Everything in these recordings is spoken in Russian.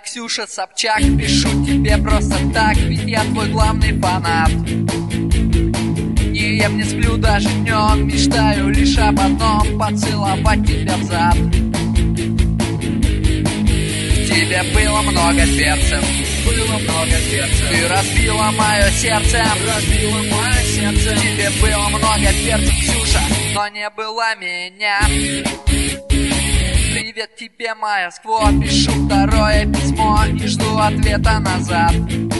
Ксюша Собчак, пишу тебе просто так, ведь я твой главный фанат. Не ем, не сплю даже днем, мечтаю лишь об одном — поцеловать тебя в зад. В тебе было много перцев, ты разбила мое сердце, В тебе было много перцев, Ксюша, но не было меня. Привет тебе, Москва, пишу второе письмо и жду ответа назад.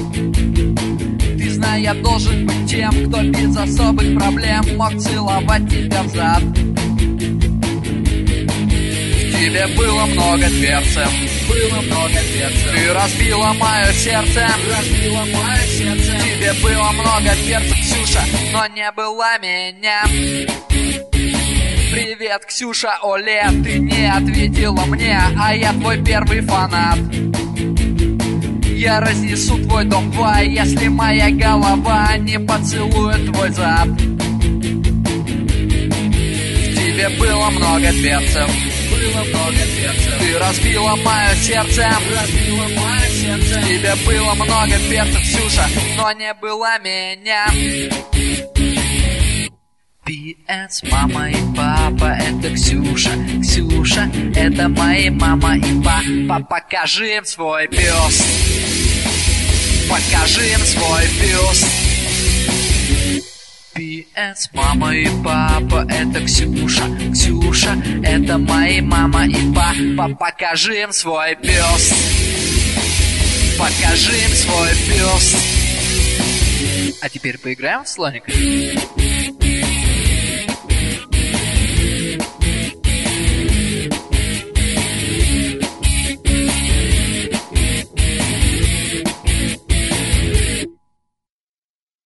Ты знай, я должен быть тем, кто без особых проблем мог целовать тебя в зад. В тебе было много перцев, ты разбила мое сердце, В тебе было много перцев, Ксюша, но не было меня. Привет, Ксюша, оле, ты не ответила мне, а я твой первый фанат. Я разнесу твой дом 2, если моя голова не поцелует твой зад. В тебе было много перцев, ты разбила мое сердце, В тебе было много перцев, Ксюша, но не было меня. P.S. Мама и папа, это Ксюша, Ксюша, это мои мама и папа. Покажи им свой бюст, покажи им свой бюст. P.S. Мама и папа, это Ксюша, Ксюша, это мои мама и папа. Покажи им свой бюст, покажи им свой бюст. А теперь поиграем в слоника?